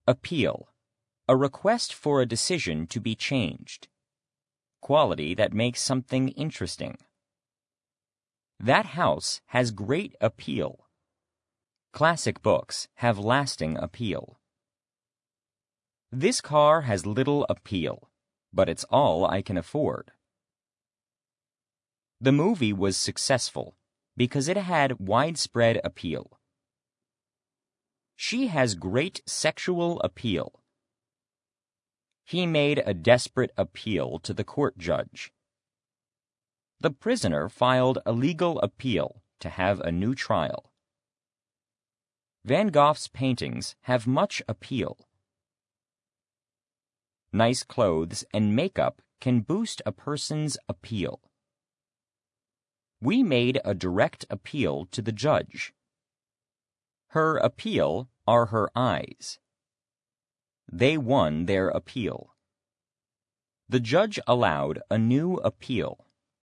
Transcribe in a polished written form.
Appeal. A request for a decision to be changed. Quality that makes something interesting. That house has great appeal. Classic books have lasting appeal. This car has little appeal, but it's all I can afford. The movie was successful because it had widespread appeal. She has great sexual appeal. He made a desperate appeal to the court judge. The prisoner filed a legal appeal to have a new trial. Van Gogh's paintings have much appeal. Nice clothes and makeup can boost a person's appeal. We made a direct appeal to the judge. Her appeal are her eyes. They won their appeal. The judge allowed a new appeal.